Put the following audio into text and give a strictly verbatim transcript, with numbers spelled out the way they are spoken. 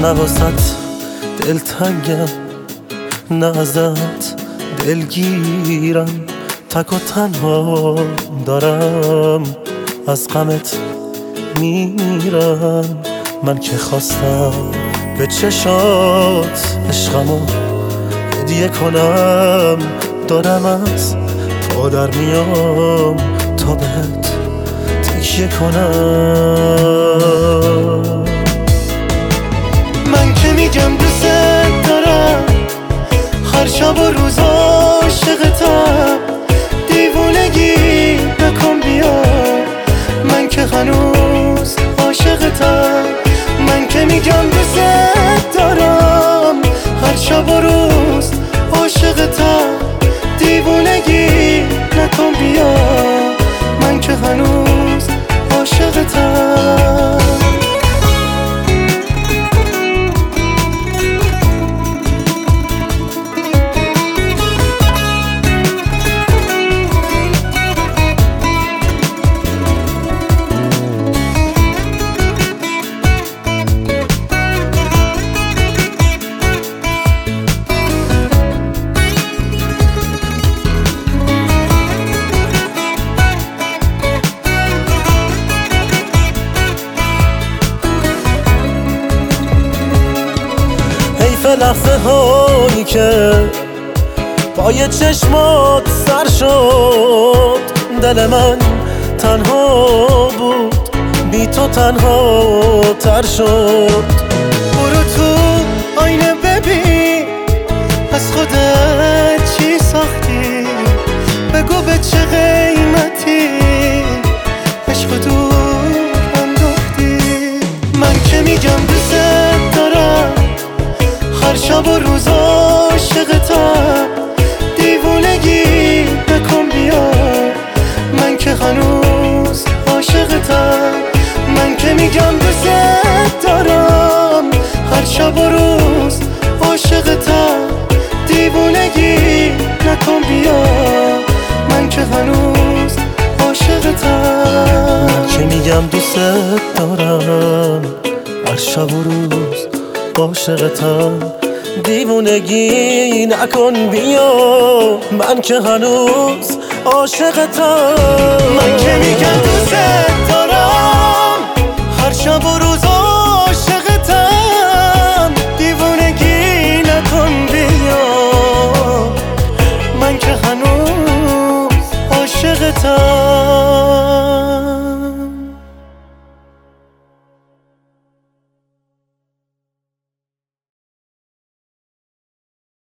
نه واسط دلتنگم، نه ازت دلگیرم، تک و تنها دارم از غمت میرم. من که خواستم به چشات عشقمو هدیه کنم، دارم از پا در میام تا بهت تکیه کنم. من که میگم دوست دارم، هر شب و روز عاشقتم، دیوونگی نکن بیا، من که هنوز عاشقتم. من که میگم دوست دارم، هر شب و روز عاشقتم، دیوونگی نکن بیا، من که هنوز عاشقتم. لحظه هایی که پای چشمات سر شد، دل من تنها بود، بی تو تنها تر شد. برو تو آینه ببین، از خودت چی ساختی، بگو به چه قیمتی عشق دور انداختی. من که میگم دوست دارم، هر شب و روز عاشقتم، دیوونگی نکن بیا، من که هنوز عاشقتم. من که میگم دوست دارم، هر شب و روز عاشقتم، دیوونگی نکن بیا، من که هنوز عاشقتم. من که میگم دوست دارم، هر شب و روز عاشقتم، دیوونگی نکن بیا، من که هنوز عاشقتم. من که میگم دوست دارم، هر شب و روز عاشقتم، دیوونگی نکن بیا، من که هنوز عاشقتم.